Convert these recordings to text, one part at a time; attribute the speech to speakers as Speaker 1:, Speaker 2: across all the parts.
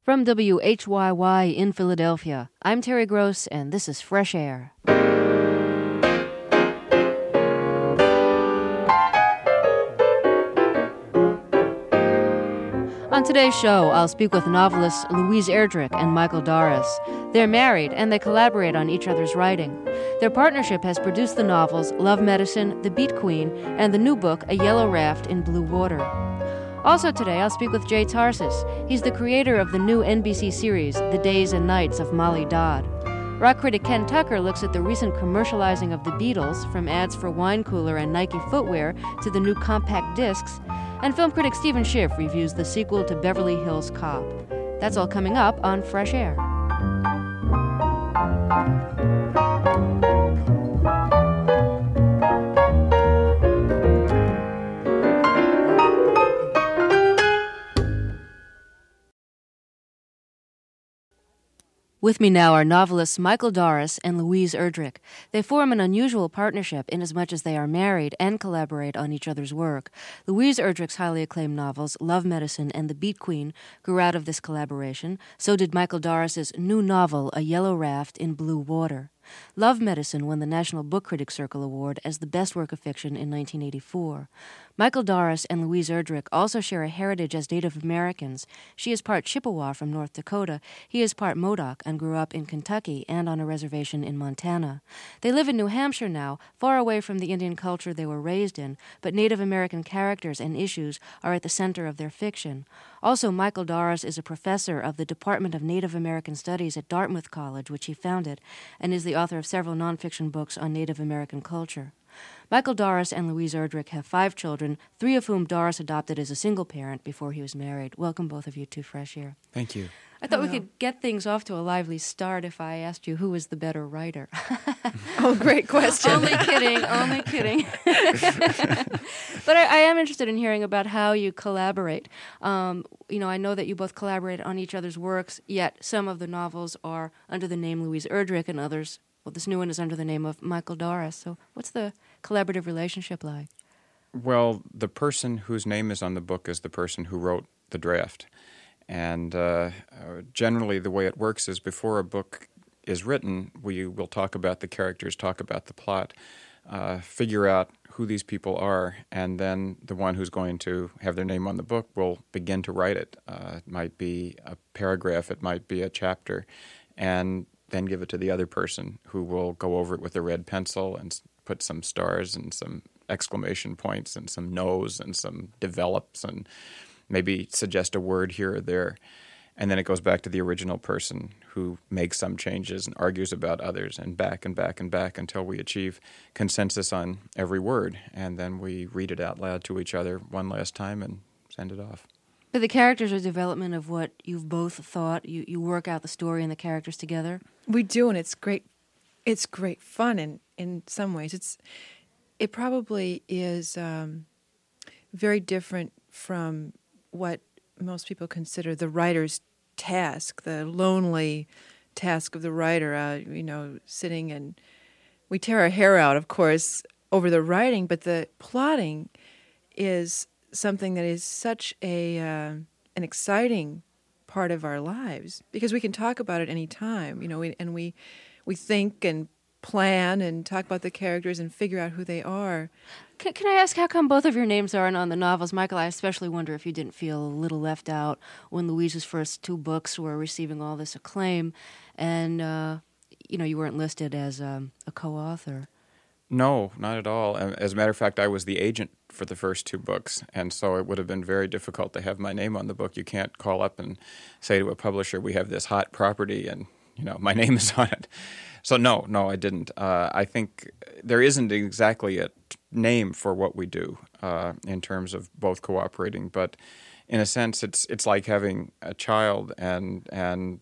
Speaker 1: From WHYY in Philadelphia, I'm Terry Gross, and this is Fresh Air. On today's show, I'll speak with novelists Louise Erdrich and Michael Doris. They're married, and they collaborate on each other's writing. Their partnership has produced the novels Love Medicine, The Beat Queen, and the new book A Yellow Raft in Blue Water. Also today, I'll speak with Jay Tarsis. He's the creator of the new NBC series, The Days and Nights of Molly Dodd. Rock critic Ken Tucker looks at the recent commercializing of the Beatles, from ads for wine cooler and Nike footwear to the new compact discs. And film critic Stephen Schiff reviews the sequel to Beverly Hills Cop. That's all coming up on Fresh Air. With me now are novelists Michael Doris and Louise Erdrich. They form an unusual partnership inasmuch as they are married and collaborate on each other's work. Louise Erdrich's highly acclaimed novels, Love Medicine and The Beat Queen, grew out of this collaboration. So did Michael Doris's new novel, A Yellow Raft in Blue Water. Love Medicine won the National Book Critics Circle Award as the best work of fiction in 1984. Michael Doris and Louise Erdrich also share a heritage as Native Americans. She is part Chippewa from North Dakota. He is part Modoc and grew up in Kentucky and on a reservation in Montana. They live in New Hampshire now, far away from the Indian culture they were raised in, but Native American characters and issues are at the center of their fiction. Also, Michael Doris is a professor of the Department of Native American Studies at Dartmouth College, which he founded, and is the author of several nonfiction books on Native American culture. Michael Doris and Louise Erdrich have 5 children, 3 of whom Doris adopted as a single parent before he was married. Welcome, both of you, to Fresh Air.
Speaker 2: Thank you.
Speaker 1: I thought we could get things off to a lively start if I asked you who was the better writer.
Speaker 3: Oh, great question.
Speaker 1: Only kidding. But I am interested in hearing about how you collaborate. I know that you both collaborate on each other's works, yet some of the novels are under the name Louise Erdrich and others, well, this new one is under the name of Michael Doris. So what's the collaborative relationship like?
Speaker 2: Well, the person whose name is on the book is the person who wrote the draft. And generally the way it works is before a book is written, we will talk about the characters, talk about the plot, figure out who these people are, and then the one who's going to have their name on the book will begin to write it. It might be a paragraph, it might be a chapter, and then give it to the other person who will go over it with a red pencil and put some stars and some exclamation points and some no's and some develops and maybe suggest a word here or there. And then it goes back to the original person who makes some changes and argues about others and back and back and back until we achieve consensus on every word. And then we read it out loud to each other one last time and send it off.
Speaker 1: But the characters are development of what you've both thought. You work out the story and the characters together?
Speaker 3: We do, and it's great. It's great fun in some ways. It probably is very different from what most people consider the writer's task, the lonely task of the writer, sitting and we tear our hair out, of course, over the writing, but the plotting is something that is such an exciting part of our lives because we can talk about it any time, we think and plan and talk about the characters and figure out who they are.
Speaker 1: Can I ask how come both of your names aren't on the novels? Michael, I especially wonder if you didn't feel a little left out when Louise's first 2 books were receiving all this acclaim and, you weren't listed as a co-author.
Speaker 2: No, not at all. As a matter of fact, I was the agent for the first 2 books, and so it would have been very difficult to have my name on the book. You can't call up and say to a publisher, we have this hot property and, my name is on it. So no, I didn't. I think there isn't exactly a name for what we do in terms of both cooperating, but in a sense, it's like having a child, and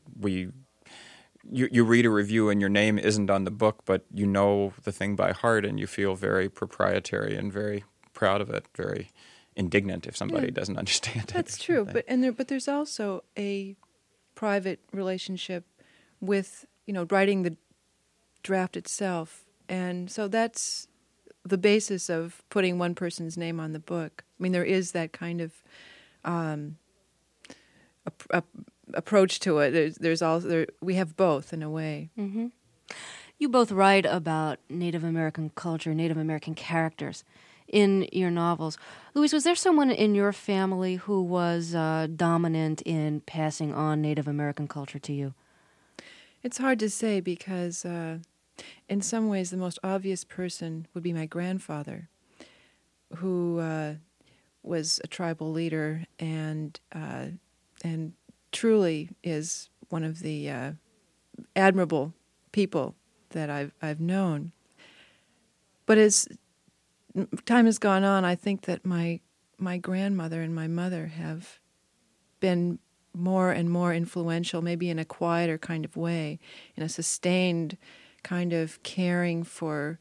Speaker 2: you read a review and your name isn't on the book, but you know the thing by heart, and you feel very proprietary and very proud of it, very indignant if somebody doesn't understand it.
Speaker 3: That's true, but there's also a private relationship with writing the draft itself, and so that's the basis of putting one person's name on the book. I mean, there is that kind of approach to it. There's also we have both in a way.
Speaker 1: Mm-hmm. You both write about Native American culture, Native American characters in your novels. Louise, was there someone in your family who was dominant in passing on Native American culture to you?
Speaker 3: It's hard to say because in some ways the most obvious person would be my grandfather, who was a tribal leader and truly is one of the admirable people that I've known. But as time has gone on, I think that my grandmother and my mother have been more and more influential, maybe in a quieter kind of way, in a sustained kind of caring for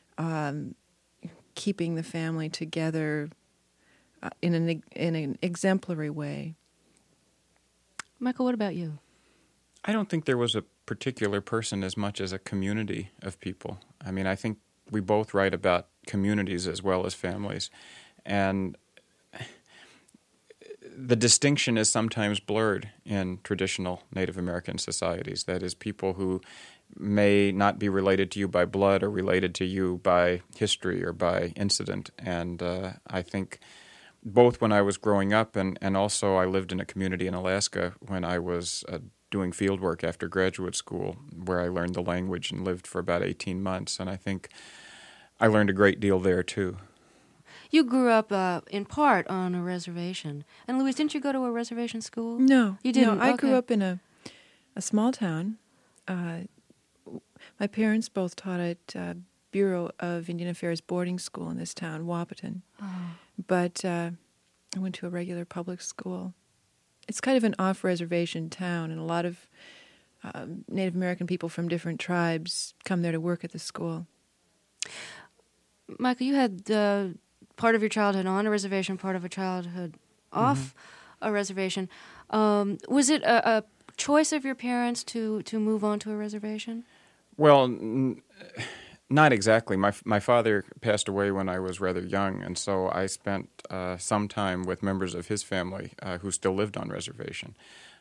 Speaker 3: keeping the family together in an exemplary way.
Speaker 1: Michael, what about you?
Speaker 2: I don't think there was a particular person as much as a community of people. I mean, I think we both write about communities as well as families. And the distinction is sometimes blurred in traditional Native American societies. That is, people who may not be related to you by blood or related to you by history or by incident. And I think both when I was growing up and also I lived in a community in Alaska when I was doing field work after graduate school, where I learned the language and lived for about 18 months. And I think I learned a great deal there, too.
Speaker 1: You grew up in part on a reservation. And Louise, didn't you go to a reservation school?
Speaker 3: No.
Speaker 1: You didn't?
Speaker 3: No, I
Speaker 1: Okay.
Speaker 3: grew up in a small town. My parents both taught at Bureau of Indian Affairs boarding school in this town, Wahpeton.
Speaker 1: Oh.
Speaker 3: But I went to a regular public school. It's kind of an off-reservation town, and a lot of Native American people from different tribes come there to work at the school.
Speaker 1: Michael, you had part of your childhood on a reservation, part of a childhood off a reservation. Was it a choice of your parents to move on to a reservation?
Speaker 2: Well, not exactly. My father passed away when I was rather young, and so I spent some time with members of his family who still lived on reservation.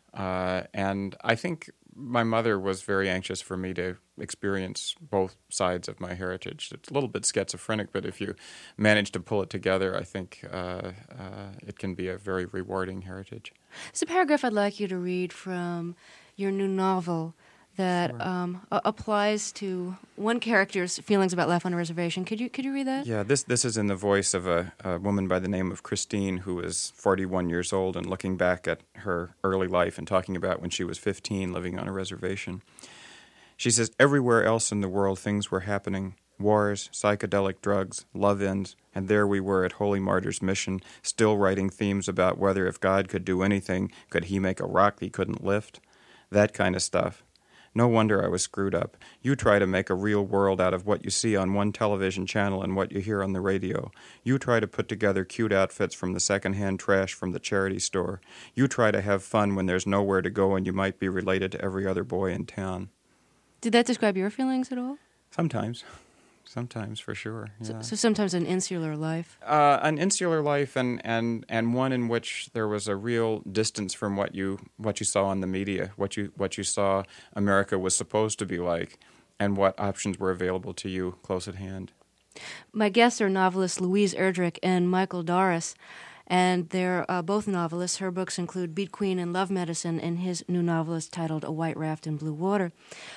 Speaker 2: And I think my mother was very anxious for me to experience both sides of my heritage. It's a little bit schizophrenic, but if you manage to pull it together, I think it can be a very rewarding heritage.
Speaker 1: There's a paragraph I'd like you to read from your new novel that
Speaker 2: Sure.
Speaker 1: Applies to one character's feelings about life on a reservation. Could you read that?
Speaker 2: Yeah, this is in the voice of a woman by the name of Christine, who is 41 years old and looking back at her early life and talking about when she was 15 living on a reservation. She says, "Everywhere else in the world things were happening. Wars, psychedelic drugs, love-ins, and there we were at Holy Martyr's Mission, still writing themes about whether if God could do anything, could he make a rock he couldn't lift? That kind of stuff. No wonder I was screwed up. You try to make a real world out of what you see on one television channel and what you hear on the radio. You try to put together cute outfits from the secondhand trash from the charity store. You try to have fun when there's nowhere to go and you might be related to every other boy in town."
Speaker 1: Did that describe your feelings at all?
Speaker 2: Sometimes, for sure. Yeah.
Speaker 1: So sometimes an insular life.
Speaker 2: An insular life, and one in which there was a real distance from what you saw on the media, what you saw America was supposed to be like, and what options were available to you close at hand.
Speaker 1: My guests are novelists Louise Erdrich and Michael Doris, and they're both novelists. Her books include Beat Queen and Love Medicine, and his new novel is titled A White Raft in Blue Water.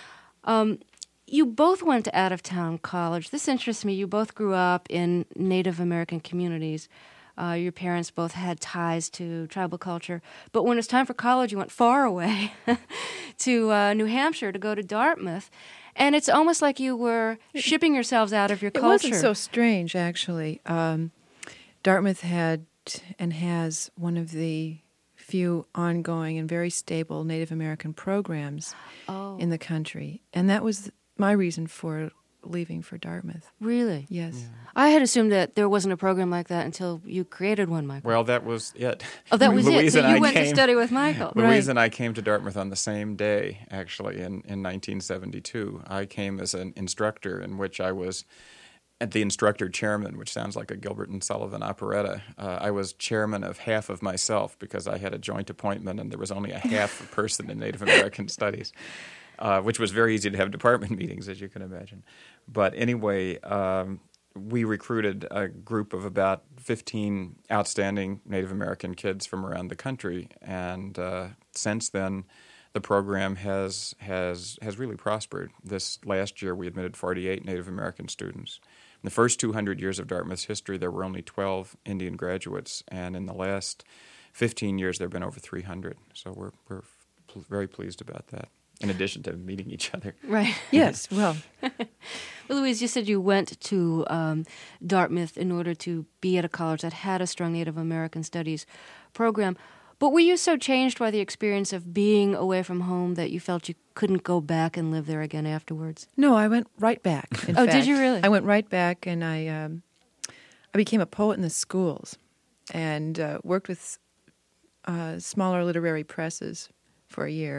Speaker 1: You both went to out-of-town college. This interests me. You both grew up in Native American communities. Your parents both had ties to tribal culture. But when it's time for college, you went far away to New Hampshire to go to Dartmouth. And it's almost like you were shipping yourselves out of your culture.
Speaker 3: It wasn't so strange, actually. Dartmouth had and has one of the few ongoing and very stable Native American programs in the country. And that was my reason for leaving for Dartmouth.
Speaker 1: Really?
Speaker 3: Yes.
Speaker 2: Yeah.
Speaker 1: I had assumed that there wasn't a program like that until you created one, Michael.
Speaker 2: Well, that was it.
Speaker 1: Oh, that was
Speaker 2: Louise
Speaker 1: it. So
Speaker 2: and
Speaker 1: you
Speaker 2: I
Speaker 1: went to
Speaker 2: came-
Speaker 1: study with Michael.
Speaker 2: Louise and I came to Dartmouth on the same day, actually, in 1972. I came as an instructor in which I was at the instructor chairman, which sounds like a Gilbert and Sullivan operetta. I was chairman of half of myself because I had a joint appointment and there was only a half a person in Native American Studies, which was very easy to have department meetings, as you can imagine. But anyway, we recruited a group of about 15 outstanding Native American kids from around the country, and since then, the program has really prospered. This last year, we admitted 48 Native American students. In the first 200 years of Dartmouth's history, there were only 12 Indian graduates, and in the last 15 years, there have been over 300. So we're very pleased about that, in addition to meeting each other.
Speaker 1: Right.
Speaker 3: Yes, well.
Speaker 1: Well, Louise, you said you went to Dartmouth in order to be at a college that had a strong Native American Studies program. But were you so changed by the experience of being away from home that you felt you couldn't go back and live there again afterwards?
Speaker 3: No, I went right back. In fact,
Speaker 1: did you really?
Speaker 3: I went right back, and I became a poet in the schools and worked with smaller literary presses for a year,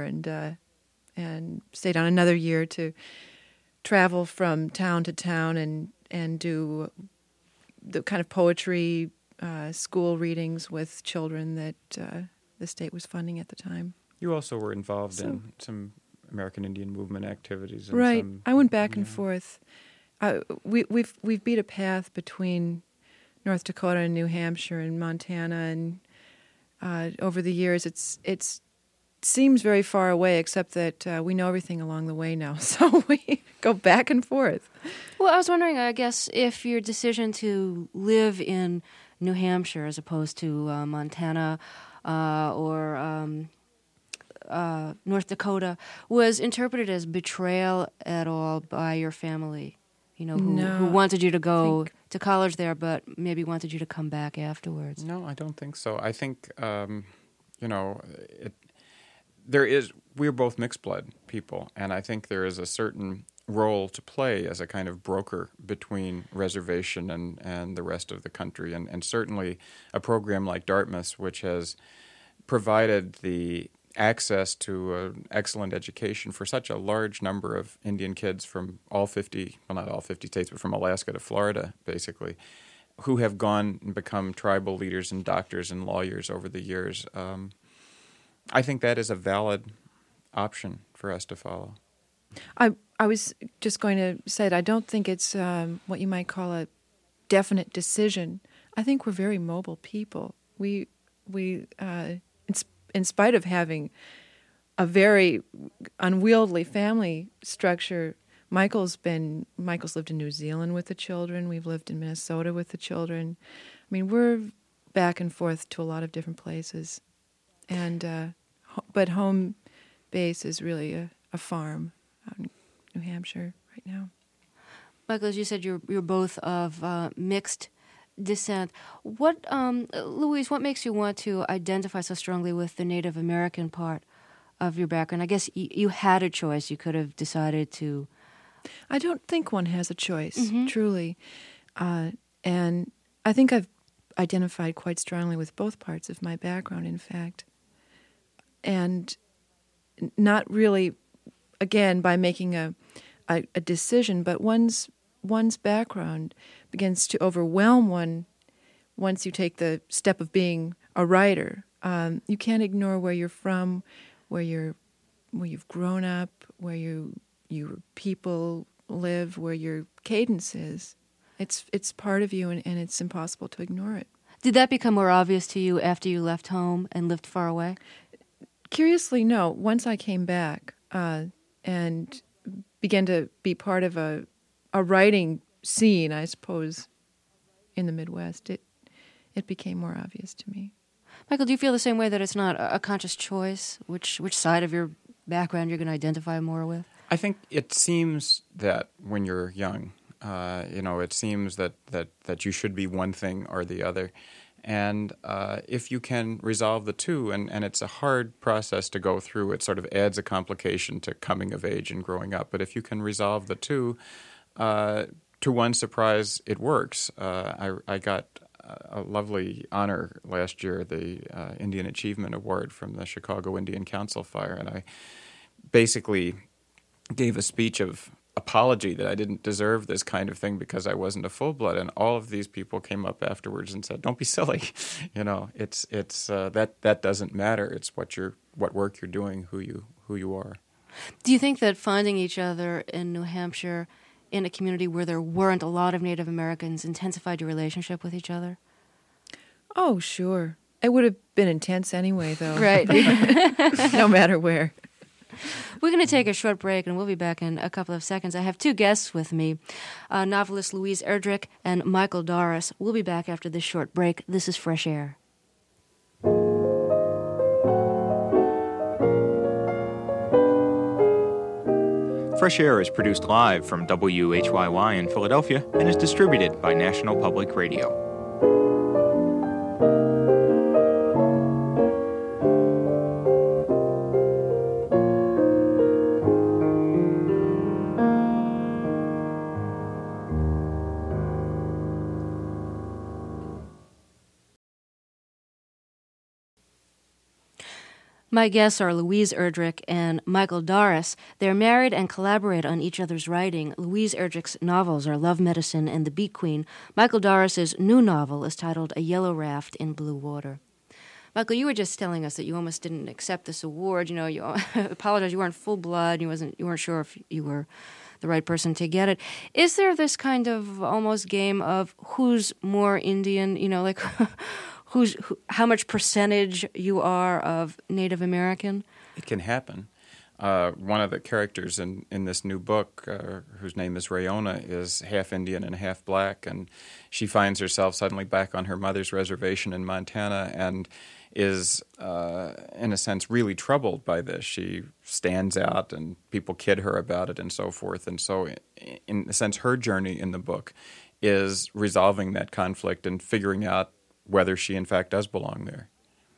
Speaker 3: and stayed on another year to travel from town to town and do the kind of poetry school readings with children that the state was funding at the time.
Speaker 2: You also were involved in some American Indian movement activities. And
Speaker 3: right.
Speaker 2: some,
Speaker 3: I went back and forth. We've beat a path between North Dakota and New Hampshire and Montana, and over the years it's seems very far away, except that we know everything along the way now, so we go back and forth.
Speaker 1: Well, I was wondering, I guess, if your decision to live in New Hampshire as opposed to Montana or North Dakota was interpreted as betrayal at all by your family, who wanted you to go to college there, but maybe wanted you to come back afterwards.
Speaker 2: No, I don't think so. I think, we're both mixed blood people, and I think there is a certain role to play as a kind of broker between reservation and the rest of the country. And certainly a program like Dartmouth's, which has provided the access to an excellent education for such a large number of Indian kids from all 50, well, not all 50 states, but from Alaska to Florida, basically, who have gone and become tribal leaders and doctors and lawyers over the years. I think that is a valid option for us to follow.
Speaker 3: I was just going to say that I don't think it's what you might call a definite decision. I think we're very mobile people. We in spite of having a very unwieldy family structure, Michael's lived in New Zealand with the children. We've lived in Minnesota with the children. I mean, we're back and forth to a lot of different places, and but home base is really a farm out in New Hampshire right now.
Speaker 1: Michael, as you said, you're both of mixed descent. What, Louise, what makes you want to identify so strongly with the Native American part of your background? I guess you had a choice. You could have decided to.
Speaker 3: I don't think one has a choice, truly. And I think I've identified quite strongly with both parts of my background, in fact. And not really, again, by making a decision, but one's background begins to overwhelm one once you take the step of being a writer. You can't ignore where you're from, where you've grown up, where your people live, where your cadence is. It's part of you, and it's impossible to ignore it.
Speaker 1: Did that become more obvious to you after you left home and lived far away?
Speaker 3: Curiously, no. Once I came back and began to be part of a writing scene, I suppose, in the Midwest, it became more obvious to me.
Speaker 1: Michael, do you feel the same way, that it's not a conscious choice which side of your background you're going to identify more with?
Speaker 2: I think it seems that when you're young, it seems that you should be one thing or the other. And if you can resolve the two, and it's a hard process to go through, it sort of adds a complication to coming of age and growing up. But if you can resolve the two, to one's surprise, it works. I got a lovely honor last year, the Indian Achievement Award from the Chicago Indian Council Fire, and I basically gave a speech of apology that I didn't deserve this kind of thing because I wasn't a full-blood. And all of these people came up afterwards and said, "Don't be silly, it's that doesn't matter. It's what work you're doing, who you are."
Speaker 1: Do you think that finding each other in New Hampshire, in a community where there weren't a lot of Native Americans, intensified your relationship with each other?
Speaker 3: Oh, sure. It would have been intense anyway, though.
Speaker 1: Right.
Speaker 3: No matter where.
Speaker 1: We're going to take a short break, and we'll be back in a couple of seconds. I have two guests with me, novelist Louise Erdrich and Michael Doris. We'll be back after this short break. This is Fresh Air.
Speaker 4: Fresh Air is produced live from WHYY in Philadelphia and is distributed by National Public Radio.
Speaker 1: My guests are Louise Erdrich and Michael Doris. They're married and collaborate on each other's writing. Louise Erdrich's novels are Love Medicine and The Beat Queen. Michael Doris's new novel is titled A Yellow Raft in Blue Water. Michael, you were just telling us that you almost didn't accept this award. You apologize. You weren't full blood. You weren't sure if you were the right person to get it. Is there this kind of almost game of who's more Indian? Like. How much percentage you are of Native American?
Speaker 2: It can happen. One of the characters in this new book, whose name is Rayona, is half Indian and half black, and she finds herself suddenly back on her mother's reservation in Montana and is, in a sense, really troubled by this. She stands out, and people kid her about it and so forth. And so, in a sense, her journey in the book is resolving that conflict and figuring out whether she in fact does belong there.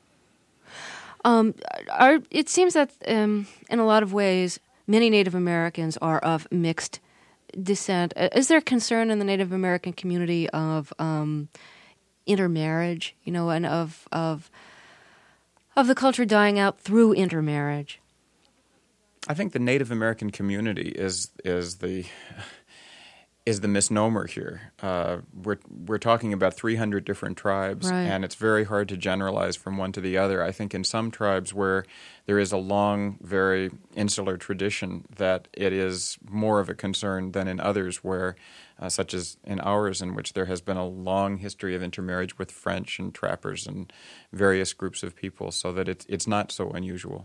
Speaker 1: It seems that in a lot of ways, many Native Americans are of mixed descent. Is there concern in the Native American community of intermarriage, and of the culture dying out through intermarriage?
Speaker 2: I think the Native American community is the misnomer here. We're talking about 300 different tribes,
Speaker 1: right.
Speaker 2: And it's very hard to generalize from one to the other. I think in some tribes where there is a long, very insular tradition, that it is more of a concern than in others where, such as in ours, in which there has been a long history of intermarriage with French and trappers and various groups of people, so that it's not so unusual.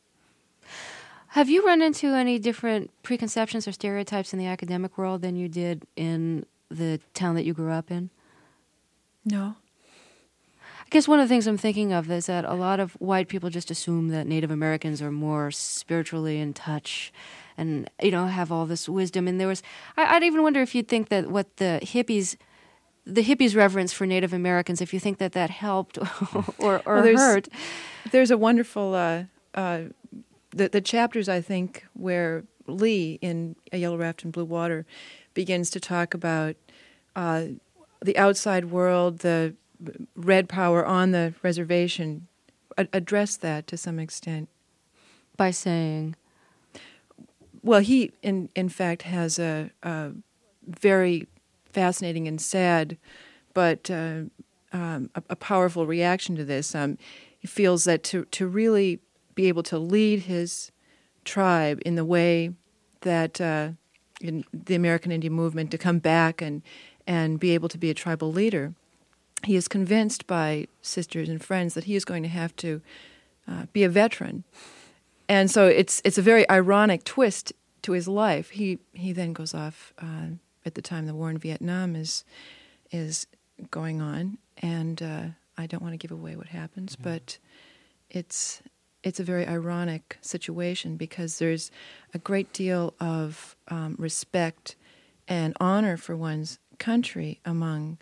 Speaker 1: Have you run into any different preconceptions or stereotypes in the academic world than you did in the town that you grew up in?
Speaker 3: No.
Speaker 1: I guess one of the things I'm thinking of is that a lot of white people just assume that Native Americans are more spiritually in touch and, have all this wisdom. And I'd even wonder if you'd think that what the hippies reverence for Native Americans, if you think that helped or hurt.
Speaker 3: There's a wonderful... The chapters, I think, where Lee in A Yellow Raft in Blue Water begins to talk about the outside world, the red power on the reservation, address that to some extent.
Speaker 1: By saying?
Speaker 3: Well, he, in fact, has a very fascinating and sad but a powerful reaction to this. He feels that to really be able to lead his tribe in the way that in the American Indian movement, to come back and be able to be a tribal leader, he is convinced by sisters and friends that he is going to have to be a veteran. And so it's a very ironic twist to his life. He then goes off at the time the war in Vietnam is going on, and I don't want to give away what happens, but it's a very ironic situation because there's a great deal of respect and honor for one's country among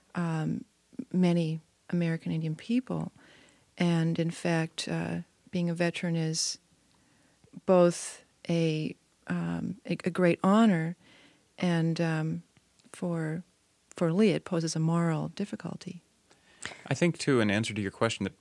Speaker 3: many American Indian people. And in fact, being a veteran is both a great honor, and for Lee, it poses a moral difficulty.
Speaker 2: I think, too, in answer to your question, that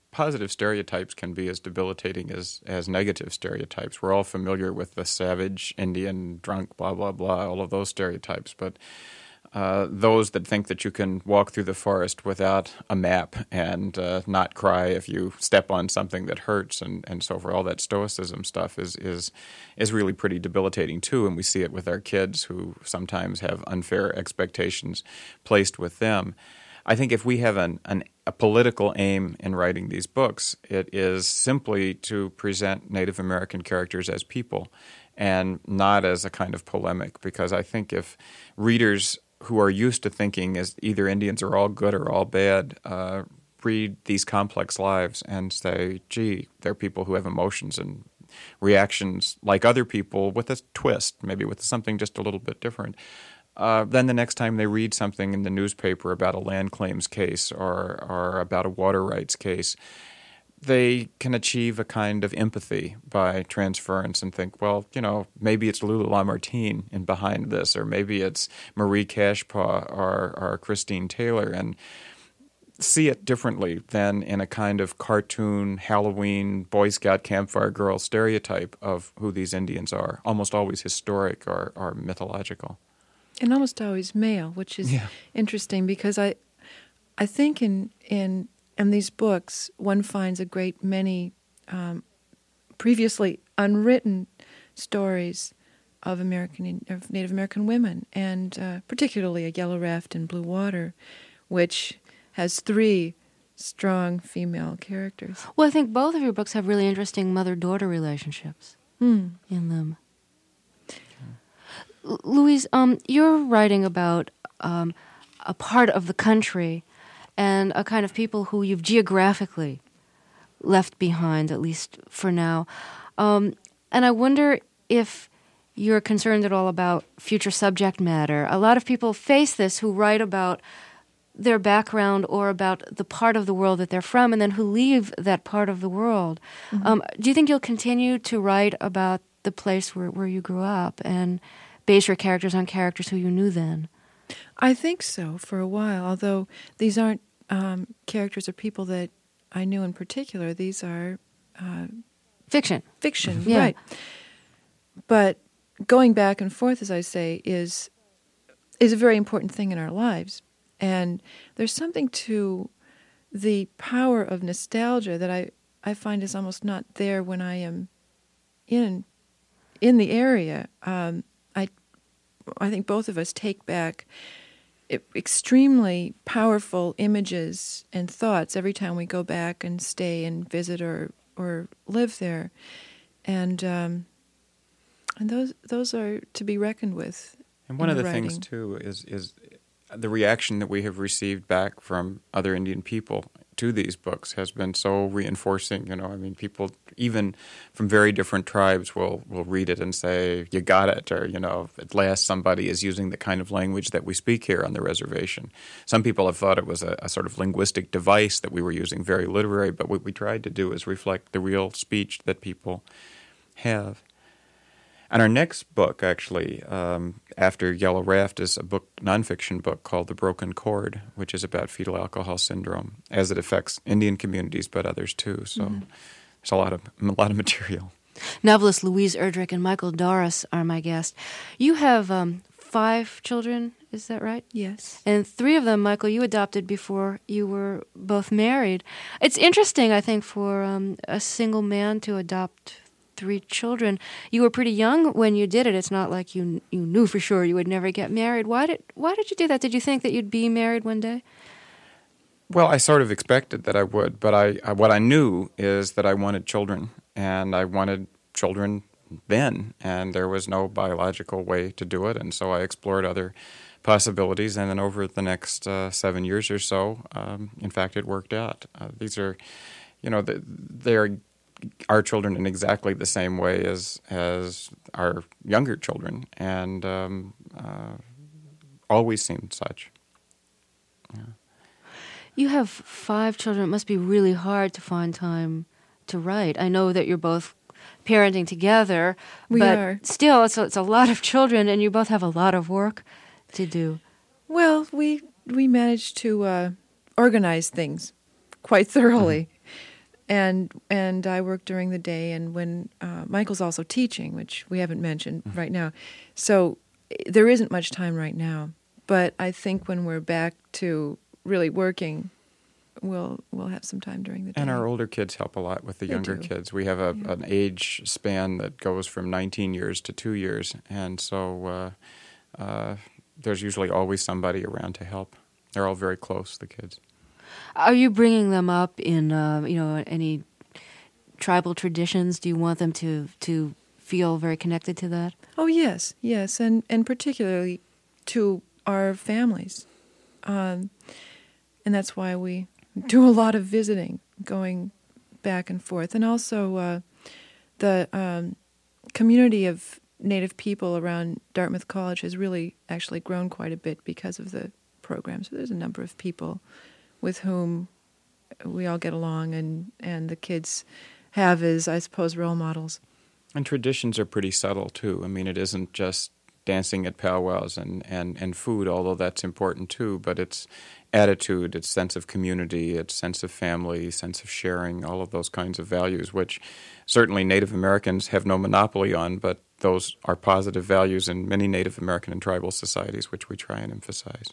Speaker 2: positive stereotypes can be as debilitating as negative stereotypes. We're all familiar with the savage, Indian, drunk, blah, blah, blah, all of those stereotypes. But those that think that you can walk through the forest without a map and not cry if you step on something that hurts and so forth, all that stoicism stuff is really pretty debilitating too, and we see it with our kids who sometimes have unfair expectations placed with them. I think if we have a political aim in writing these books, it is simply to present Native American characters as people and not as a kind of polemic, because I think if readers who are used to thinking as either Indians are all good or all bad, read these complex lives and say, gee, they're people who have emotions and reactions like other people with a twist, maybe with something just a little bit different. Then the next time they read something in the newspaper about a land claims case or about a water rights case, they can achieve a kind of empathy by transference and think, well, maybe it's Lula Lamartine in behind this, or maybe it's Marie Cashpaw or Christine Taylor, and see it differently than in a kind of cartoon, Halloween, Boy Scout campfire girl stereotype of who these Indians are, almost always historic or mythological.
Speaker 3: And almost always male, which is interesting, because I think in these books one finds a great many previously unwritten stories of Native American women, and particularly A Yellow Raft in Blue Water, which has 3 strong female characters.
Speaker 1: Well, I think both of your books have really interesting mother-daughter relationships in them. Louise, you're writing about a part of the country and a kind of people who you've geographically left behind, at least for now. And I wonder if you're concerned at all about future subject matter. A lot of people face this who write about their background or about the part of the world that they're from and then who leave that part of the world. Mm-hmm. Do you think you'll continue to write about the place where you grew up and base your characters on characters who you knew then?
Speaker 3: I think so, for a while, although these aren't characters or people that I knew in particular. These are
Speaker 1: fiction.
Speaker 3: Fiction,
Speaker 1: yeah.
Speaker 3: Right. But going back and forth, as I say, is a very important thing in our lives. And there's something to the power of nostalgia that I find is almost not there when I am in the area. I think both of us take back extremely powerful images and thoughts every time we go back and stay and visit or live there, and those are to be reckoned with.
Speaker 2: And one of the
Speaker 3: writing.
Speaker 2: things too is the reaction that we have received back from other Indian people to these books has been so reinforcing. People even from very different tribes will read it and say, "You got it," or at last somebody is using the kind of language that we speak here on the reservation. Some people have thought it was a sort of linguistic device that we were using, very literary, but what we tried to do is reflect the real speech that people have. And our next book, actually, after Yellow Raft, is a nonfiction book called The Broken Cord, which is about fetal alcohol syndrome as it affects Indian communities, but others too. So there's a lot of material.
Speaker 1: Novelist Louise Erdrich and Michael Doris are my guests. You have 5 children, is that right?
Speaker 3: Yes.
Speaker 1: And 3 of them, Michael, you adopted before you were both married. It's interesting, I think, for a single man to adopt 3 children. You were pretty young when you did it. It's not like you knew for sure you would never get married. Why did you do that? Did you think that you'd be married one day?
Speaker 2: Well, I sort of expected that I would, but what I knew is that I wanted children, and I wanted children then, and there was no biological way to do it, and so I explored other possibilities, and then over the next 7 years or so, in fact, it worked out. These are, they're our children in exactly the same way as our younger children, and always seemed such. Yeah.
Speaker 1: You have 5 children. It must be really hard to find time to write. I know that you're both parenting together, but still, it's a lot of children, and you both have a lot of work to do.
Speaker 3: Well, we managed to organize things quite thoroughly. and I work during the day, and when Michael's also teaching, which we haven't mentioned right now, so there isn't much time right now. But I think when we're back to really working, we'll have some time during the day.
Speaker 2: And our older kids help a lot with the younger kids. We have an age span that goes from 19 years to 2 years, and so there's usually always somebody around to help. They're all very close, the kids.
Speaker 1: Are you bringing them up in any tribal traditions? Do you want them to feel very connected to that?
Speaker 3: Oh yes, and particularly to our families, and that's why we do a lot of visiting, going back and forth, and also the community of Native people around Dartmouth College has really actually grown quite a bit because of the program. So there's a number of people with whom we all get along, and the kids have as, I suppose, role models.
Speaker 2: And traditions are pretty subtle, too. I mean, it isn't just dancing at powwows and food, although that's important, too, but it's attitude, it's sense of community, it's sense of family, sense of sharing, all of those kinds of values, which certainly Native Americans have no monopoly on, but those are positive values in many Native American and tribal societies, which we try and emphasize.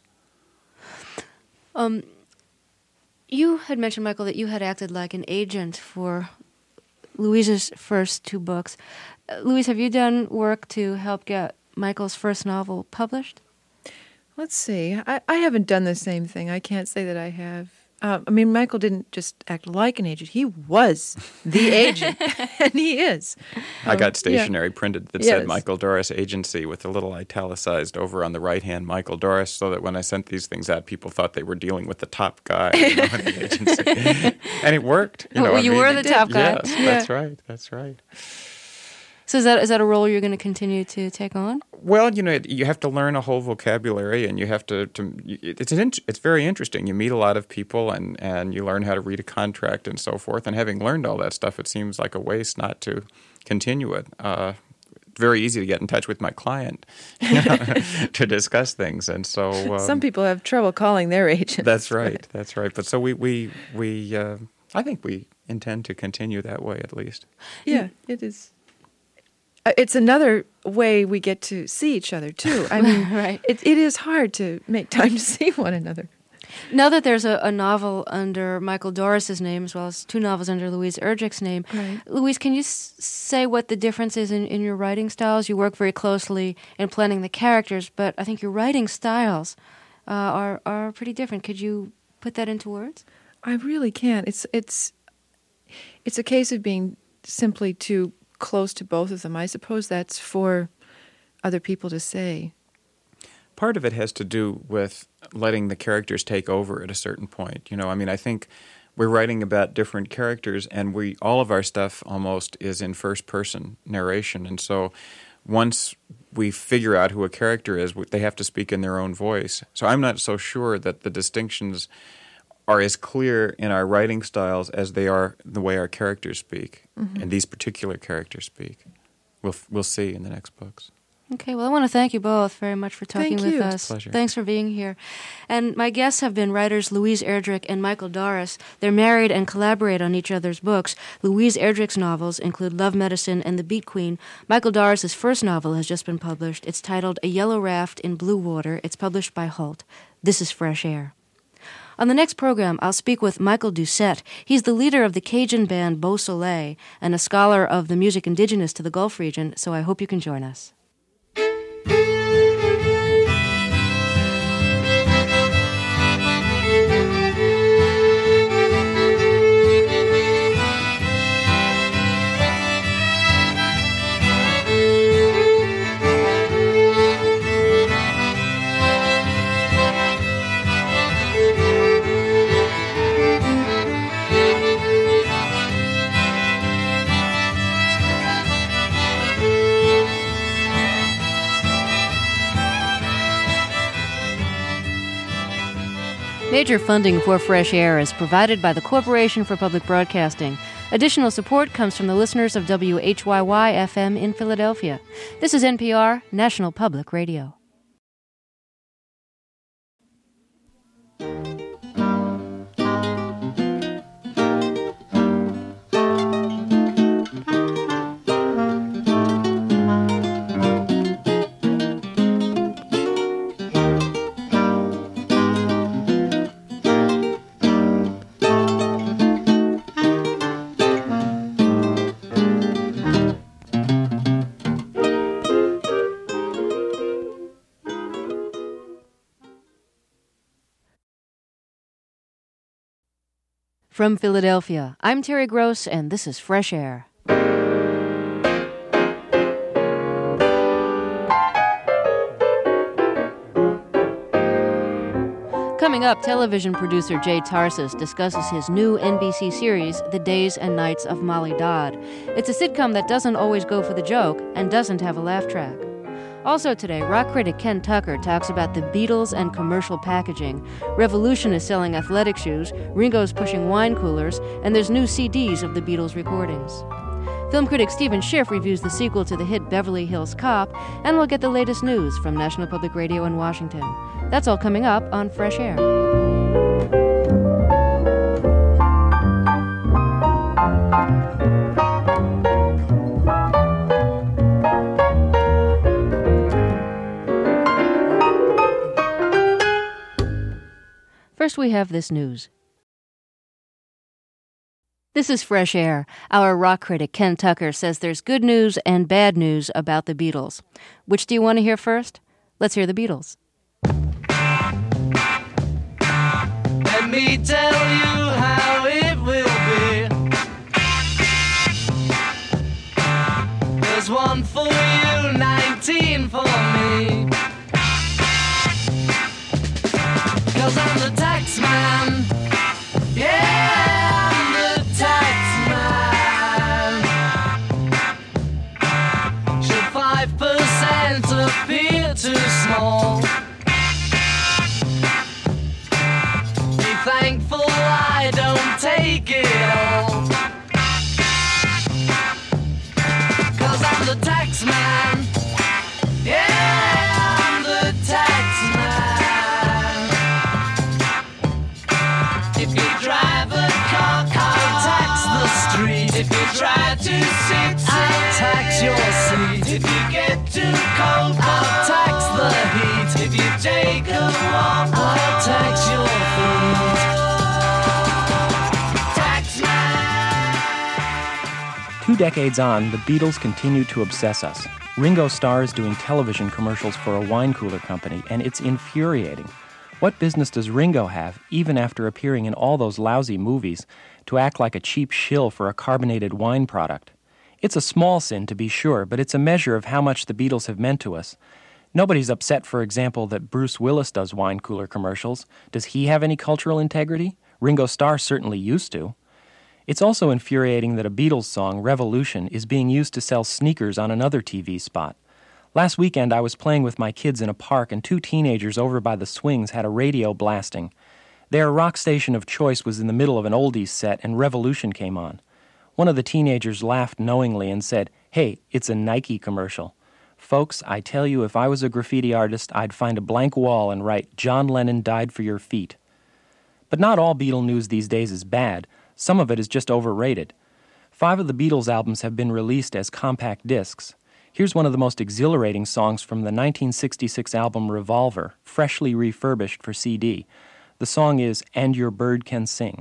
Speaker 1: You had mentioned, Michael, that you had acted like an agent for Louise's first two books. Louise, have you done work to help get Michael's first novel published?
Speaker 3: Let's see. I haven't done the same thing. I can't say that I have. Michael didn't just act like an agent. He was the agent, and he is.
Speaker 2: I got stationery printed that said Michael Doris Agency with a little italicized over on the right hand, Michael Doris, so that when I sent these things out, people thought they were dealing with the top guy in the agency. And it worked.
Speaker 1: You were the top guy.
Speaker 2: Yes, that's right.
Speaker 1: So is that a role you're going to continue to take on?
Speaker 2: Well, you have to learn a whole vocabulary, and you have to it's very interesting. You meet a lot of people, and you learn how to read a contract and so forth. And having learned all that stuff, it seems like a waste not to continue it. Very easy to get in touch with my client to discuss things, and so
Speaker 3: some people have trouble calling their agent.
Speaker 2: That's right. But so we I think we intend to continue that way at least.
Speaker 3: Yeah, it is. It's another way we get to see each other, too. I mean,
Speaker 1: right.
Speaker 3: It is hard to make time to see one another.
Speaker 1: Now that there's a novel under Michael Doris's name, as well as two novels under Louise Erdrich's name,
Speaker 3: right.
Speaker 1: Louise, can you say what the difference is in your writing styles? You work very closely in planning the characters, but I think your writing styles are pretty different. Could you put that into words?
Speaker 3: I really can't. It's a case of being simply too close to both of them. I suppose that's for other people to say.
Speaker 2: Part of it has to do with letting the characters take over at a certain point. I think we're writing about different characters, and all of our stuff almost is in first-person narration. And so once we figure out who a character is, they have to speak in their own voice. So I'm not so sure that the distinctions are as clear in our writing styles as they are the way our characters speak, and these particular characters speak. We'll see in the next books.
Speaker 1: Okay, well, I want to thank you both very much for talking with us.
Speaker 2: It's a pleasure.
Speaker 1: Thanks for being here. And my guests have been writers Louise Erdrich and Michael Doris. They're married and collaborate on each other's books. Louise Erdrich's novels include Love Medicine and The Beat Queen. Michael Doris's first novel has just been published. It's titled A Yellow Raft in Blue Water. It's published by Holt. This is Fresh Air. On the next program, I'll speak with Michael Doucette. He's the leader of the Cajun band Beau Soleil and a scholar of the music indigenous to the Gulf region, so I hope you can join us. Major funding for Fresh Air is provided by the Corporation for Public Broadcasting. Additional support comes from the listeners of WHYY-FM in Philadelphia. This is NPR, National Public Radio. From Philadelphia, I'm Terry Gross, and this is Fresh Air. Coming up, television producer Jay Tarses discusses his new NBC series, The Days and Nights of Molly Dodd. It's a sitcom that doesn't always go for the joke and doesn't have a laugh track. Also today, rock critic Ken Tucker talks about the Beatles and commercial packaging. Revolution is selling athletic shoes, Ringo's pushing wine coolers, and there's new CDs of the Beatles recordings. Film critic Stephen Schiff reviews the sequel to the hit Beverly Hills Cop, and we'll get the latest news from National Public Radio in Washington. That's all coming up on Fresh Air. First, we have this news. This is Fresh Air. Our rock critic Ken Tucker says there's good news and bad news about the Beatles. Which do you want to hear first? Let's hear the Beatles.
Speaker 5: Let me tell you how it will be. There's one for you, 19 for me. 'Cause I'm the tax man. Yeah, I'm the tax man. Should 5% appear too small? Be thankful I don't take it all. 'Cause I'm the tax man. Yeah, I'm the tax man. If you drive a car, I'll tax the street. If you try to sit, I'll tax your seat. If you get too cold, I'll tax the heat. If you take a walk, I'll tax your feet. Tax man.
Speaker 6: 2 decades on, the Beatles continue to obsess us. Ringo Starr is doing television commercials for a wine cooler company, and it's infuriating. What business does Ringo have, even after appearing in all those lousy movies, to act like a cheap shill for a carbonated wine product? It's a small sin, to be sure, but it's a measure of how much the Beatles have meant to us. Nobody's upset, for example, that Bruce Willis does wine cooler commercials. Does he have any cultural integrity? Ringo Starr certainly used to. It's also infuriating that a Beatles song, Revolution, is being used to sell sneakers on another TV spot. Last weekend, I was playing with my kids in a park, and 2 teenagers over by the swings had a radio blasting. Their rock station of choice was in the middle of an oldies set, and Revolution came on. One of the teenagers laughed knowingly and said, "Hey, it's a Nike commercial." Folks, I tell you, if I was a graffiti artist, I'd find a blank wall and write, "John Lennon died for your feet." But not all Beatle news these days is bad. Some of it is just overrated. 5 of the Beatles albums have been released as compact discs. Here's one of the most exhilarating songs from the 1966 album Revolver, freshly refurbished for CD. The song is "And Your Bird Can Sing."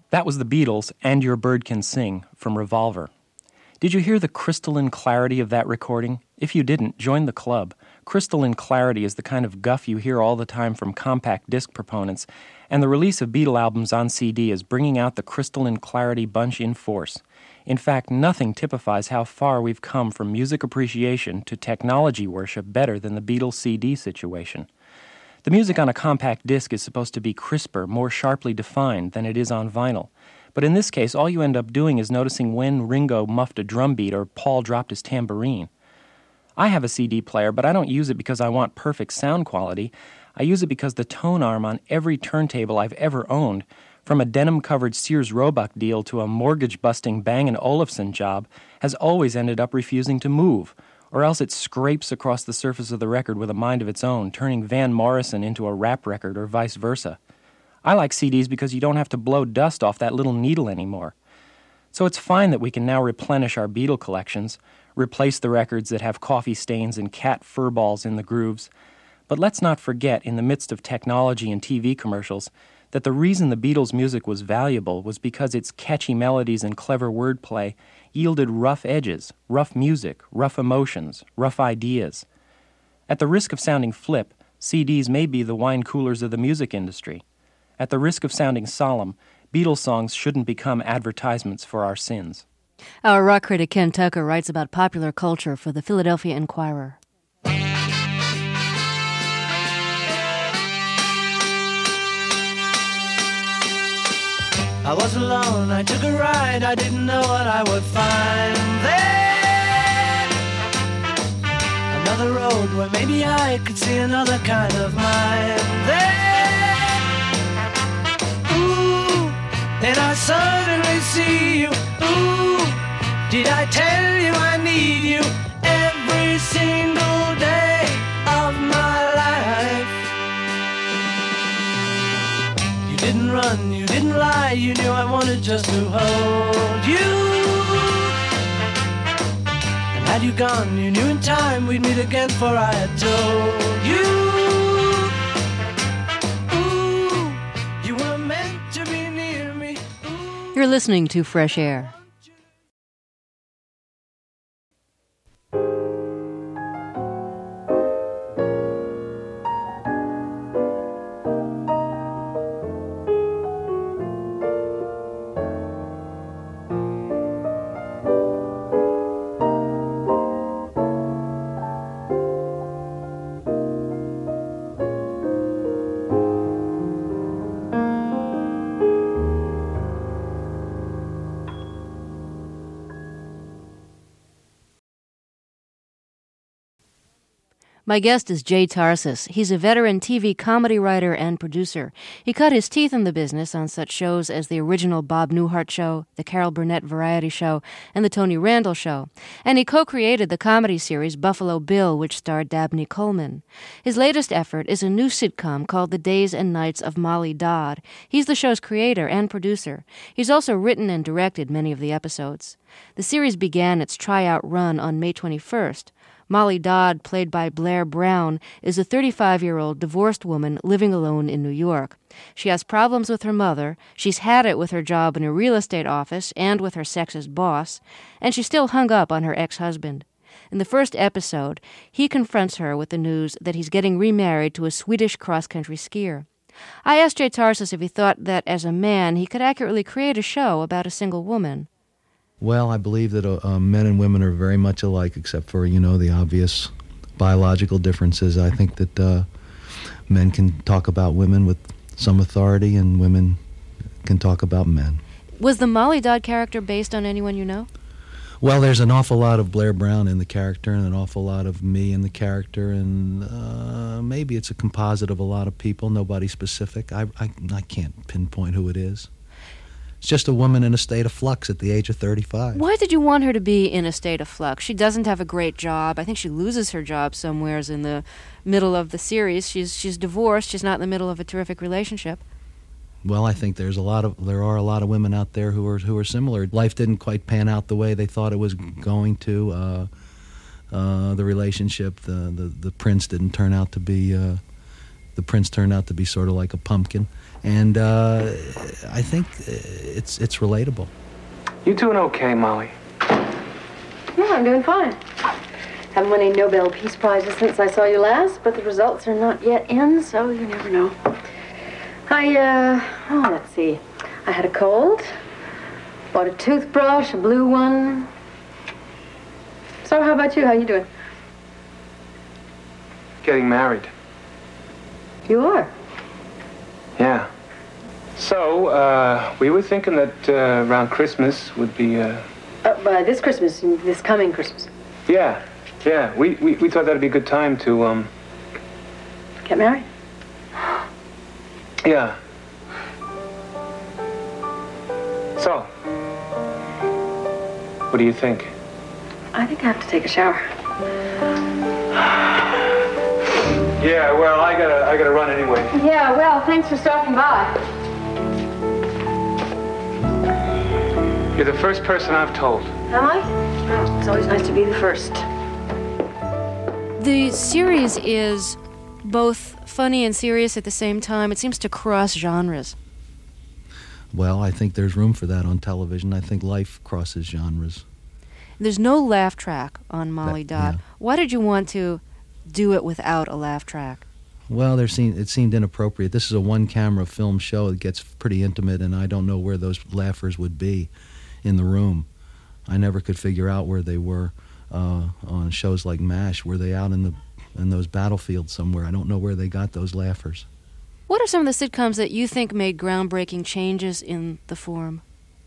Speaker 6: That was the Beatles, And Your Bird Can Sing, from Revolver. Did you hear the crystalline clarity of that recording? If you didn't, join the club. Crystalline clarity is the kind of guff you hear all the time from compact disc proponents, and the release of Beatle albums on CD is bringing out the crystalline clarity bunch in force. In fact, nothing typifies how far we've come from music appreciation to technology worship better than the Beatles CD situation. The music on a compact disc is supposed to be crisper, more sharply defined than it is on vinyl. But in this case, all you end up doing is noticing when Ringo muffed a drum beat or Paul dropped his tambourine. I have a CD player, but I don't use it because I want perfect sound quality. I use it because the tone arm on every turntable I've ever owned, from a denim-covered Sears Roebuck deal to a mortgage-busting Bang & Olufsen job, has always ended up refusing to move, or else it scrapes across the surface of the record with a mind of its own, turning Van Morrison into a rap record or vice versa. I like CDs because you don't have to blow dust off that little needle anymore. So it's fine that we can now replenish our Beatle collections, replace the records that have coffee stains and cat fur balls in the grooves. But let's not forget, in the midst of technology and TV commercials, that the reason the Beatles' music was valuable was because its catchy melodies and clever wordplay yielded rough edges, rough music, rough emotions, rough ideas. At the risk of sounding flip, CDs may be the wine coolers of the music industry. At the risk of sounding solemn, Beatles songs shouldn't become advertisements for our sins.
Speaker 1: Our rock critic Ken Tucker writes about popular culture for the Philadelphia Inquirer.
Speaker 5: I was alone, I took a ride, I didn't know what I would find there. Another road where maybe I could see another kind of mind there. Ooh, then I suddenly see you. Ooh, did I tell you I need you every single day of my life? You didn't run, you didn't lie, you knew I wanted just to hold you. And had you gone, you knew in time we'd meet again, for I had told you. Ooh, you were meant to be near me. Ooh.
Speaker 1: You're listening to Fresh Air. My guest is Jay Tarses. He's a veteran TV comedy writer and producer. He cut his teeth in the business on such shows as the original Bob Newhart Show, the Carol Burnett Variety Show, and the Tony Randall Show. And he co-created the comedy series Buffalo Bill, which starred Dabney Coleman. His latest effort is a new sitcom called The Days and Nights of Molly Dodd. He's the show's creator and producer. He's also written and directed many of the episodes. The series began its tryout run on May 21st. Molly Dodd, played by Blair Brown, is a 35-year-old divorced woman living alone in New York. She has problems with her mother, she's had it with her job in a real estate office and with her sexist boss, and she's still hung up on her ex-husband. In the first episode, he confronts her with the news that he's getting remarried to a Swedish cross-country skier. I asked Jay Tarses if he thought that, as a man, he could accurately create a show about a single woman.
Speaker 7: Well, I believe that men and women are very much alike, except for, the obvious biological differences. I think that men can talk about women with some authority, and women can talk about men.
Speaker 1: Was the Molly Dodd character based on anyone you know?
Speaker 7: Well, there's an awful lot of Blair Brown in the character and an awful lot of me in the character, and maybe it's a composite of a lot of people, nobody specific. I can't pinpoint who it is. It's just a woman in a state of flux at the age of 35.
Speaker 1: Why did you want her to be in a state of flux? She doesn't have a great job. I think she loses her job somewheres in the middle of the series. She's divorced. She's not in the middle of a terrific relationship.
Speaker 7: Well, I think there are a lot of women out there who are similar. Life didn't quite pan out the way they thought it was going to. The relationship, the prince didn't turn out to be the prince turned out to be sort of like a pumpkin, and I think it's relatable.
Speaker 8: You doing okay, Molly?
Speaker 9: Yeah, I'm doing fine. Haven't won any Nobel Peace Prizes since I saw you last, but the results are not yet in, so you never know. Let's see. I had a cold, bought a toothbrush, a blue one. So how about you? How you doing?
Speaker 8: Getting married.
Speaker 9: You are?
Speaker 8: Yeah. So, we were thinking that around Christmas would be,
Speaker 9: This Christmas, this coming Christmas.
Speaker 8: Yeah. We thought that'd be a good time to,
Speaker 9: Get married?
Speaker 8: Yeah. So, what do you think?
Speaker 9: I think I have to take a shower.
Speaker 8: Yeah, well, I gotta run anyway.
Speaker 9: Yeah, well, thanks for stopping by.
Speaker 8: You're the first person I've told.
Speaker 9: Am I? Oh, it's always nice to be the first.
Speaker 1: The series is both funny and serious at the same time. It seems to cross genres.
Speaker 7: Well, I think there's room for that on television. I think life crosses genres.
Speaker 1: There's no laugh track on Molly Dodd.
Speaker 7: Yeah.
Speaker 1: Why did you want to do it without a laugh track?
Speaker 7: Well, it seemed inappropriate. This is a one-camera film show. It gets pretty intimate, and I don't know where those laughers would be in the room. I never could figure out where they were on shows like MASH. Were they out in those battlefields somewhere? I don't know where they got those laughers.
Speaker 1: What are some of the sitcoms that you think made groundbreaking changes in the form?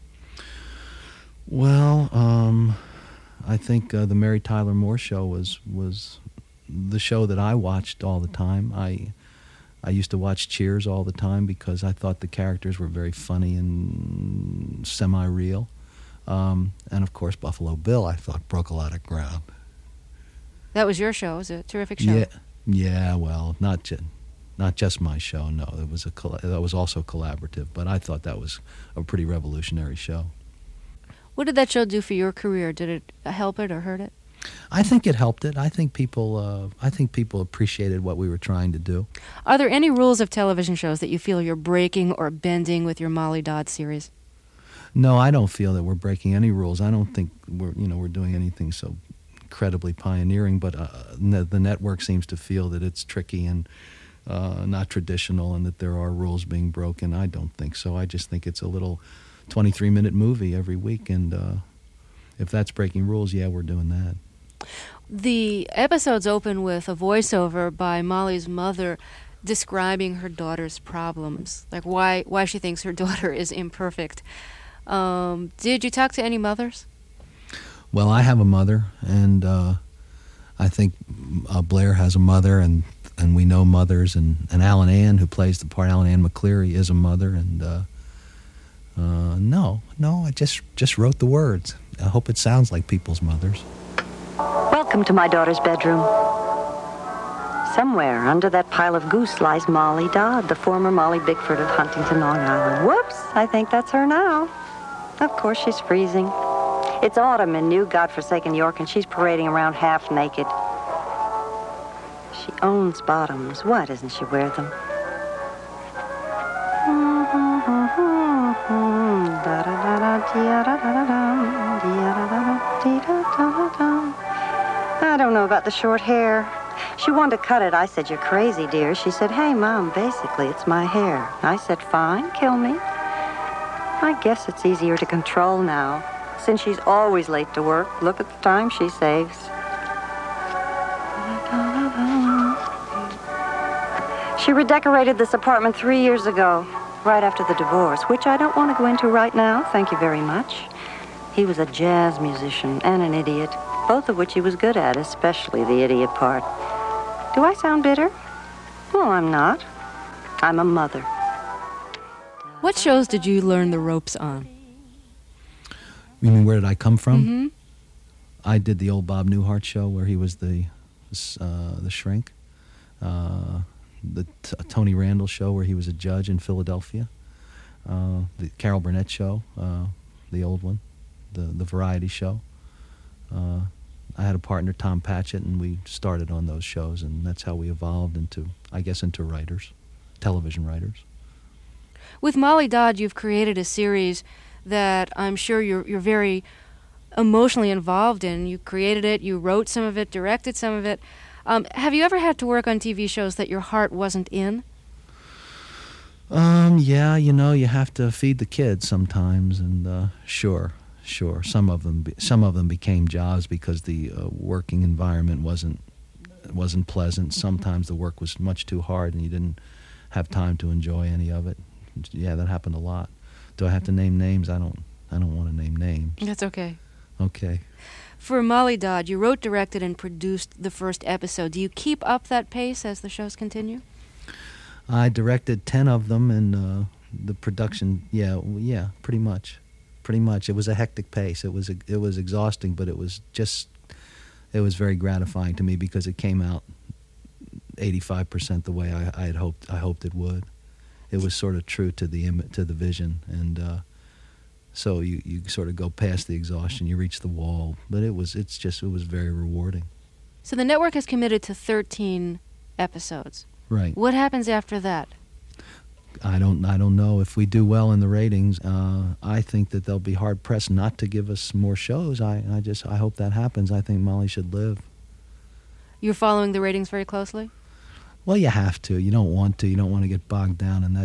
Speaker 7: Well, I think the Mary Tyler Moore Show was the show that I watched all the time. I used to watch Cheers all the time because I thought the characters were very funny and semi-real. And of course, Buffalo Bill, I thought, broke a lot of ground.
Speaker 1: That was your show. It was a terrific show.
Speaker 7: Yeah. Well, not just my show. No, that was also collaborative. But I thought that was a pretty revolutionary show.
Speaker 1: What did that show do for your career? Did it help it or hurt it?
Speaker 7: I think it helped it. I think people appreciated what we were trying to do.
Speaker 1: Are there any rules of television shows that you feel you're breaking or bending with your Molly Dodd series?
Speaker 7: No, I don't feel that we're breaking any rules. I don't think we're doing anything so incredibly pioneering. But the network seems to feel that it's tricky and not traditional, and that there are rules being broken. I don't think so. I just think it's a little 23-minute movie every week, and if that's breaking rules, yeah, we're doing that.
Speaker 1: The episodes open with a voiceover by Molly's mother describing her daughter's problems, like why she thinks her daughter is imperfect. Did you talk to any mothers?
Speaker 7: Well, I have a mother, and I think Blair has a mother, and we know mothers, and Alan Ann, who plays the part, Alan Ann McCleary, is a mother, and no, I just wrote the words. I hope it sounds like people's mothers.
Speaker 10: Welcome to my daughter's bedroom. Somewhere under that pile of goose lies Molly Dodd, the former Molly Bickford of Huntington, Long Island. Whoops, I think that's her now. Of course, she's freezing. It's autumn in new godforsaken York, and she's parading around half naked. She owns bottoms. Why doesn't she wear them? I don't know about the short hair. She wanted to cut it. I said, "You're crazy, dear." She said, "Hey, Mom, basically, it's my hair." I said, "Fine, kill me." I guess it's easier to control now, since she's always late to work. Look at the time she saves. She redecorated this apartment 3 years ago, right after the divorce, which I don't want to go into right now, thank you very much. He was a jazz musician and an idiot, both of which he was good at, especially the idiot part. Do I sound bitter? Well, I'm not. I'm a mother.
Speaker 1: What shows did you learn the ropes on?
Speaker 7: You mean where did I come from?
Speaker 1: Mm-hmm.
Speaker 7: I did the old Bob Newhart show where he was the shrink. The Tony Randall show where he was a judge in Philadelphia. The Carol Burnett show, the old one. The variety show. I had a partner, Tom Patchett, and we started on those shows, and that's how we evolved into writers, television writers.
Speaker 1: With Molly Dodd, you've created a series that I'm sure you're very emotionally involved in. You created it, you wrote some of it, directed some of it. Have you ever had to work on TV shows that your heart wasn't in?
Speaker 7: Yeah, you have to feed the kids sometimes, and sure. Some of them became jobs because the working environment wasn't pleasant. Sometimes the work was much too hard, and you didn't have time to enjoy any of it. Yeah, that happened a lot. Do I have to name names? I don't want to name names.
Speaker 1: That's okay.
Speaker 7: Okay.
Speaker 1: For Molly Dodd, you wrote, directed, and produced the first episode. Do you keep up that pace as the shows continue?
Speaker 7: I directed 10 of them, and the production, pretty much. It was a hectic pace. It was exhausting, but it was very gratifying to me because it came out 85% the way I had hoped it would. It was sort of true to the vision, and so you sort of go past the exhaustion, you reach the wall, but it was very rewarding.
Speaker 1: So the network has committed to 13 episodes.
Speaker 7: Right.
Speaker 1: What happens after that?
Speaker 7: I don't know. If we do well in the ratings, I think that they'll be hard pressed not to give us more shows. I hope that happens. I think Molly should live.
Speaker 1: You're following the ratings very closely?
Speaker 7: Well, you have to. You don't want to. You don't want to get bogged down in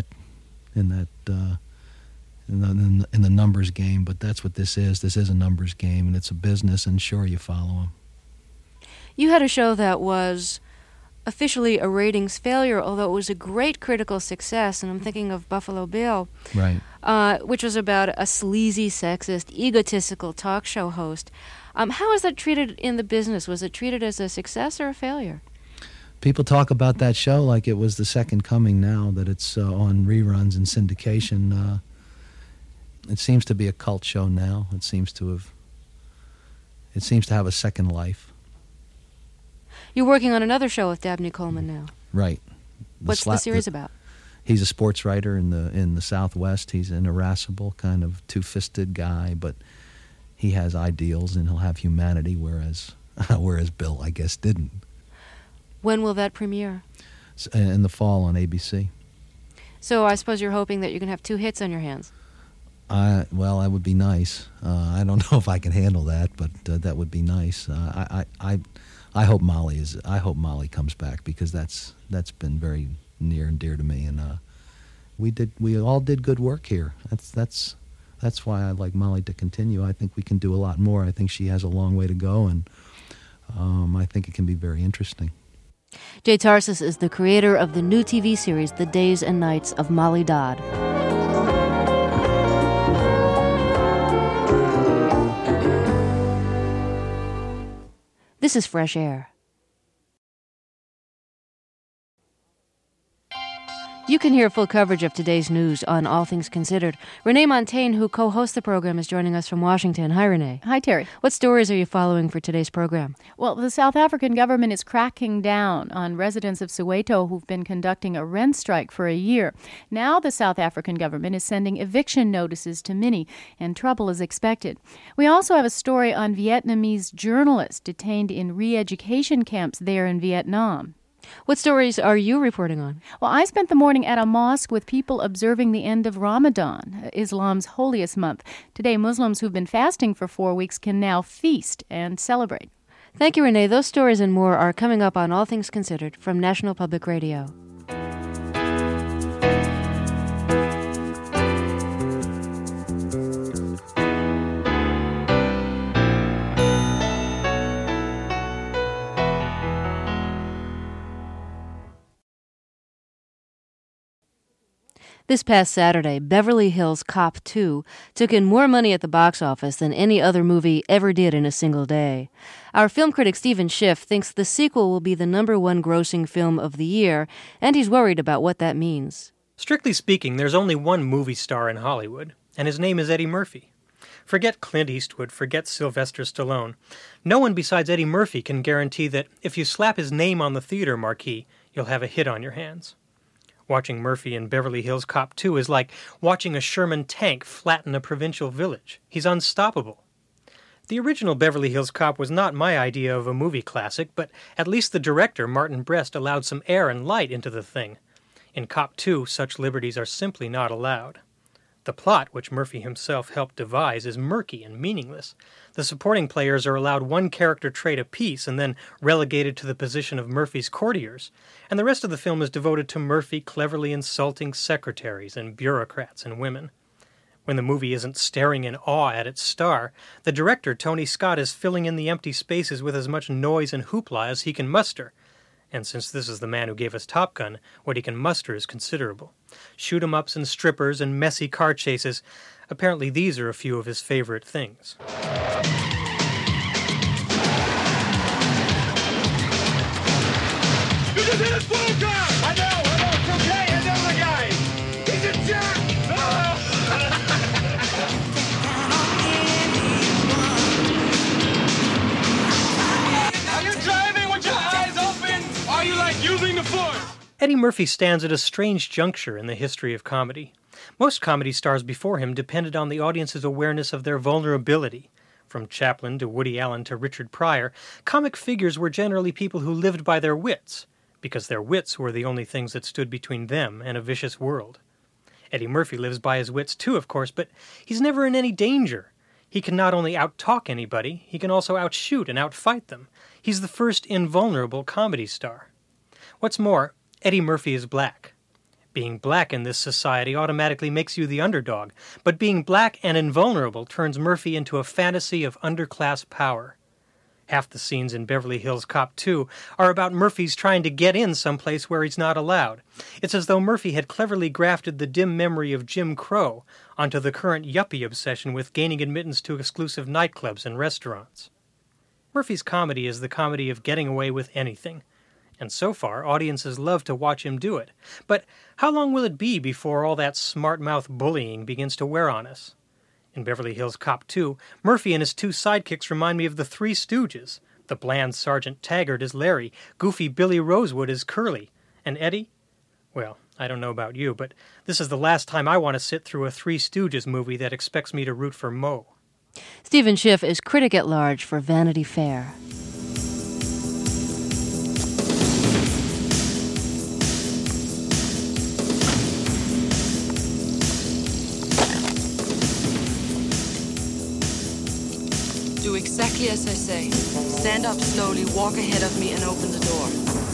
Speaker 7: the numbers game. But that's what this is. This is a numbers game, and it's a business. And sure, you follow them.
Speaker 1: You had a show that was officially a ratings failure, although it was a great critical success, and I'm thinking of Buffalo Bill,
Speaker 7: right?
Speaker 1: Which was about a sleazy, sexist, egotistical talk show host. How was that treated in the business? Was it treated as a success or a failure?
Speaker 7: People talk about that show like it was the second coming now that it's on reruns and syndication. It seems to be a cult show now. It seems to have a second life.
Speaker 1: You're working on another show with Dabney Coleman now.
Speaker 7: Right.
Speaker 1: What's the series about?
Speaker 7: He's a sports writer in the Southwest. He's an irascible, kind of two-fisted guy, but he has ideals and he'll have humanity, whereas Bill, I guess, didn't.
Speaker 1: When will that premiere?
Speaker 7: In the fall on ABC.
Speaker 1: So I suppose you're hoping that you're going to have 2 hits on your hands.
Speaker 7: Well, that would be nice. I don't know if I can handle that, but that would be nice. I hope Molly comes back because that's been very near and dear to me, and we all did good work here. That's why I like Molly to continue. I think we can do a lot more. I think she has a long way to go, and I think it can be very interesting.
Speaker 1: Jay Tarses is the creator of the new TV series, The Days and Nights of Molly Dodd. This is Fresh Air. You can hear full coverage of today's news on All Things Considered. Renee Montaigne, who co-hosts the program, is joining us from Washington. Hi, Renee.
Speaker 11: Hi, Terry.
Speaker 1: What stories are you following for today's program?
Speaker 11: Well, the South African government is cracking down on residents of Soweto who've been conducting a rent strike for a year. Now the South African government is sending eviction notices to many, and trouble is expected. We also have a story on Vietnamese journalists detained in re-education camps there in Vietnam.
Speaker 1: What stories are you reporting on?
Speaker 11: Well, I spent the morning at a mosque with people observing the end of Ramadan, Islam's holiest month. Today, Muslims who've been fasting for 4 weeks can now feast and celebrate.
Speaker 1: Thank you, Renee. Those stories and more are coming up on All Things Considered from National Public Radio. This past Saturday, Beverly Hills Cop 2 took in more money at the box office than any other movie ever did in a single day. Our film critic Stephen Schiff thinks the sequel will be the #1 grossing film of the year, and he's worried about what that means.
Speaker 12: Strictly speaking, there's only one movie star in Hollywood, and his name is Eddie Murphy. Forget Clint Eastwood, forget Sylvester Stallone. No one besides Eddie Murphy can guarantee that if you slap his name on the theater marquee, you'll have a hit on your hands. Watching Murphy in Beverly Hills Cop 2 is like watching a Sherman tank flatten a provincial village. He's unstoppable. The original Beverly Hills Cop was not my idea of a movie classic, but at least the director, Martin Brest, allowed some air and light into the thing. In Cop 2, such liberties are simply not allowed. The plot, which Murphy himself helped devise, is murky and meaningless. The supporting players are allowed one character trait apiece and then relegated to the position of Murphy's courtiers, and the rest of the film is devoted to Murphy cleverly insulting secretaries and bureaucrats and women. When the movie isn't staring in awe at its star, the director, Tony Scott, is filling in the empty spaces with as much noise and hoopla as he can muster. And since this is the man who gave us Top Gun, what he can muster is considerable. Shoot-'em-ups and strippers and messy car chases. Apparently these are a few of his favorite things.
Speaker 5: You just hit a phone car! I know, it's okay, I know the guy! He's a jerk! Are you driving with your eyes open? Are you like using the force?
Speaker 12: Eddie Murphy stands at a strange juncture in the history of comedy. Most comedy stars before him depended on the audience's awareness of their vulnerability. From Chaplin to Woody Allen to Richard Pryor, comic figures were generally people who lived by their wits, because their wits were the only things that stood between them and a vicious world. Eddie Murphy lives by his wits too, of course, but he's never in any danger. He can not only out-talk anybody, he can also outshoot and outfight them. He's the first invulnerable comedy star. What's more, Eddie Murphy is black. Being black in this society automatically makes you the underdog, but being black and invulnerable turns Murphy into a fantasy of underclass power. Half the scenes in Beverly Hills Cop 2 are about Murphy's trying to get in someplace where he's not allowed. It's as though Murphy had cleverly grafted the dim memory of Jim Crow onto the current yuppie obsession with gaining admittance to exclusive nightclubs and restaurants. Murphy's comedy is the comedy of getting away with anything. And so far, audiences love to watch him do it. But how long will it be before all that smart-mouth bullying begins to wear on us? In Beverly Hills Cop 2, Murphy and his two sidekicks remind me of the Three Stooges. The bland Sergeant Taggart is Larry, goofy Billy Rosewood is Curly, and Eddie? Well, I don't know about you, but this is the last time I want to sit through a Three Stooges movie that expects me to root for Moe.
Speaker 1: Stephen Schiff is critic at large for Vanity Fair.
Speaker 13: Do exactly as I say. Stand up slowly, walk ahead of me, and open the door.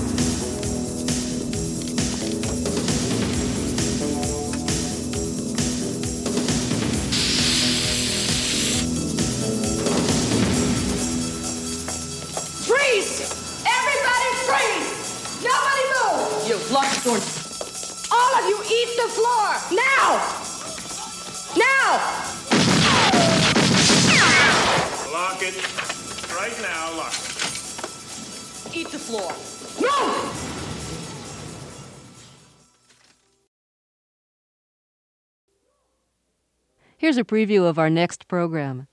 Speaker 5: Freeze! Everybody freeze! Nobody move!
Speaker 13: You lock the door.
Speaker 5: All of you eat the floor! Now! Now!
Speaker 14: Lock it. Right now, lock it.
Speaker 13: Eat the floor.
Speaker 5: No!
Speaker 1: Here's a preview of our next program.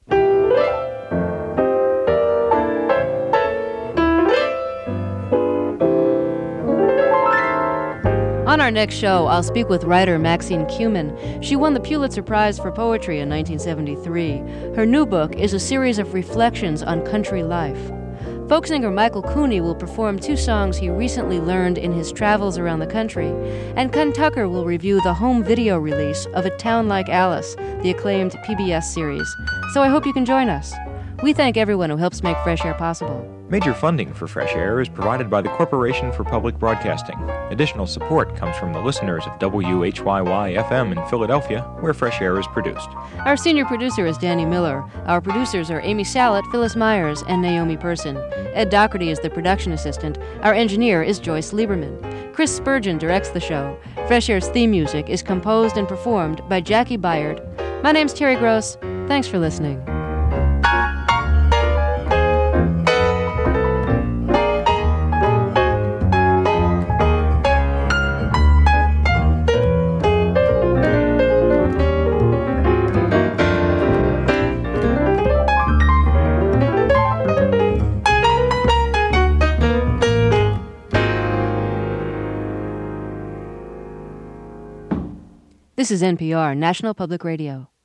Speaker 1: On our next show, I'll speak with writer Maxine Kumin. She won the Pulitzer Prize for Poetry in 1973. Her new book is a series of reflections on country life. Folk singer Michael Cooney will perform 2 songs he recently learned in his travels around the country, and Ken Tucker will review the home video release of A Town Like Alice, the acclaimed PBS series. So I hope you can join us. We thank everyone who helps make Fresh Air possible.
Speaker 4: Major funding for Fresh Air is provided by the Corporation for Public Broadcasting. Additional support comes from the listeners of WHYY-FM in Philadelphia, where Fresh Air is produced.
Speaker 1: Our senior producer is Danny Miller. Our producers are Amy Sallet, Phyllis Myers, and Naomi Person. Ed Doherty is the production assistant. Our engineer is Joyce Lieberman. Chris Spurgeon directs the show. Fresh Air's theme music is composed and performed by Jackie Byard. My name's Terry Gross. Thanks for listening. This is NPR, National Public Radio.